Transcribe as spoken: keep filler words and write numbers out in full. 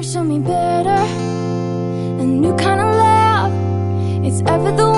show me better, a new kind of love. It's ever the